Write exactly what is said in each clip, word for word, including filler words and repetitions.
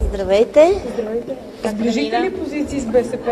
Здравейте! Здравейте! Сближите ли позиции с БСП?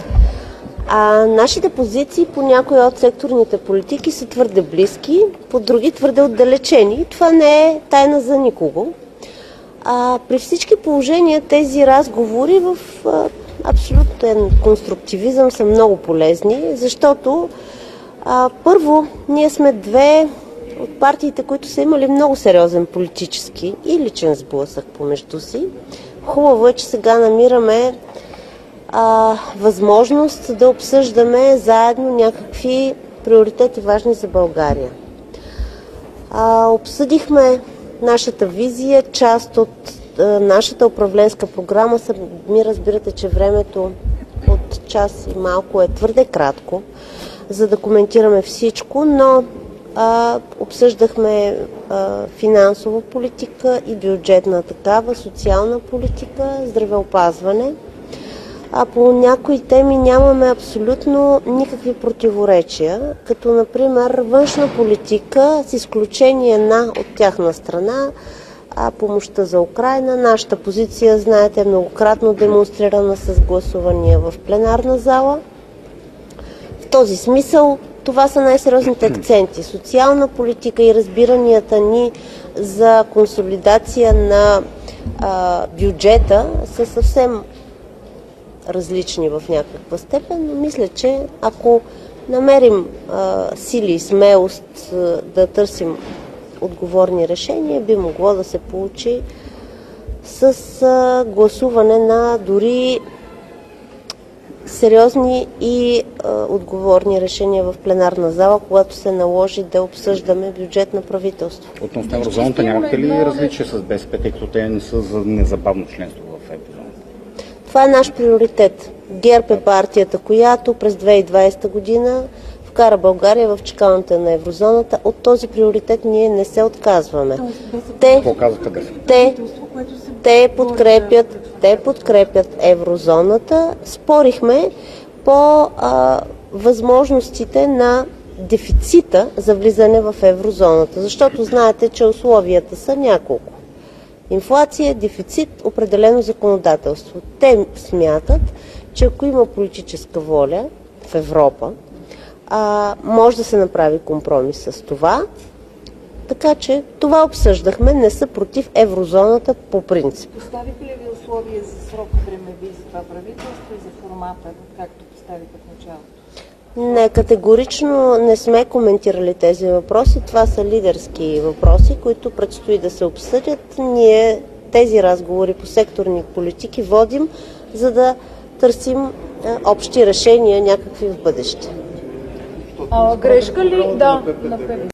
А, нашите позиции по някои от секторните политики са твърде близки, по други твърде отдалечени. Това не е тайна за никого. А, при всички положения тези разговори в а, абсолютен конструктивизъм са много полезни, защото а, първо, ние сме две от партиите, които са имали много сериозен политически и личен сблъсък помежду си. Хубаво е, че сега намираме а, възможност да обсъждаме заедно някакви приоритети важни за България. А, обсъдихме нашата визия, част от а, нашата управленска програма. Сами разбирате, че времето от час и малко е твърде кратко, за да коментираме всичко, но а, обсъждахме а, финансова политика и бюджетна такава, социална политика, здравеопазване. А по някои теми нямаме абсолютно никакви противоречия, като например външна политика, с изключение на от тяхна страна, а помощта за Украйна. Нашата позиция, знаете, е многократно демонстрирана с гласувания в пленарна зала. В този смисъл това са най-сериозните акценти. Социална политика и разбиранията ни за консолидация на а, бюджета са съвсем различни в някаква степен, но мисля, че ако намерим а, сили и смелост а, да търсим отговорни решения, би могло да се получи с а, гласуване на дори сериозни и а, отговорни решения в пленарна зала, когато се наложи да обсъждаме бюджет на правителство. Относно еврозоната, нямате ли различия с БСП, тъй като те не са за незабавно членство в еврозоната? Това е наш приоритет. ГЕРБ е партията, която през две хиляди и двадесета година вкара България в чакалната на еврозоната. От този приоритет ние не се отказваме. Те, те, те, подкрепят, те подкрепят еврозоната. Спорихме по а, възможностите на дефицита за влизане в еврозоната, защото знаете, че условията са няколко. Инфлация, дефицит, определено законодателство. Те смятат, че ако има политическа воля в Европа, а, може да се направи компромис с това. Така че това обсъждахме, не са против еврозоната по принцип. Поставите ли ви условия за срок времеви за това правителство и за формата, както поставите в началото? Не, категорично не сме коментирали тези въпроси. Това са лидерски въпроси, които предстои да се обсъдят. Ние тези разговори по секторни политики водим, за да търсим а, общи решения някакви в бъдеще. А, грешка ли? Да, на ПП.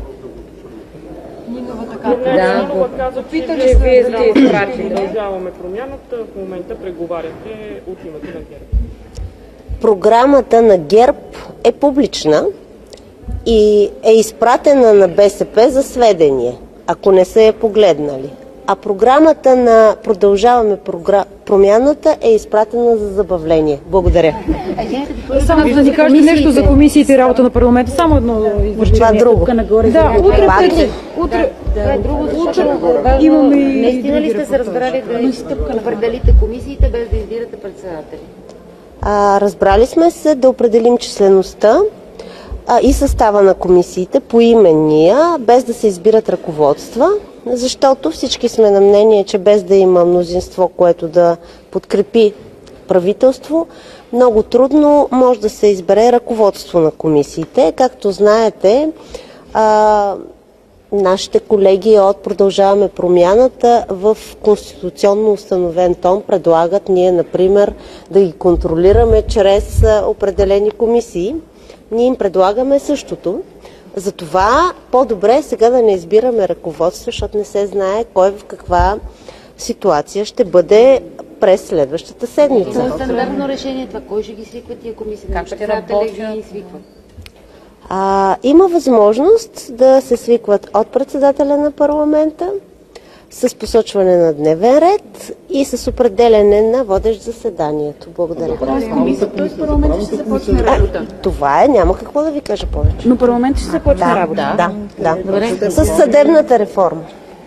Нинова така. Да, Нинова каза, че че вие сте изпратили. Продължаваме промяната. В момента преговаряте от името на ГЕРБ. Програмата на ГЕРБ е публична и е изпратена на БСП за сведение, ако не са я погледнали. А програмата на Продължаваме програ... промяната е изпратена за забавление. Благодаря. Само да ни кажете нещо за комисиите и работа на парламента. Само едно изречение. Това друго. Да, утре Пак преди. ли? Утре. Да, друго, Утре имаме и... Наистина ли сте се разбрали да определите комисиите без да избирате председатели? А, разбрали сме се да определим числеността а, и състава на комисиите поименния, без да се избират ръководства, защото всички сме на мнение, че без да има мнозинство, което да подкрепи правителство, много трудно може да се избере ръководство на комисиите. Както знаете, а, нашите колеги от Продължаваме промяната в конституционно установен тон предлагат ние, например, да ги контролираме чрез определени комисии. Ние им предлагаме същото. Затова по-добре е сега да не избираме ръководство, защото не се знае кой в каква ситуация ще бъде през следващата седмица. Това е стандартно решение това. Кой ще ги свиква тия комисии? Как ще Председателя ги свиква? А, има възможност да се свикват от председателя на парламента с посочване на дневен ред и с определене на водещ заседанието. Благодаря. Тоест парламентът ще започне работа. Това е, няма какво да ви кажа повече. Но парламентът ще започне Да, работа. да, да. С съдебната реформа.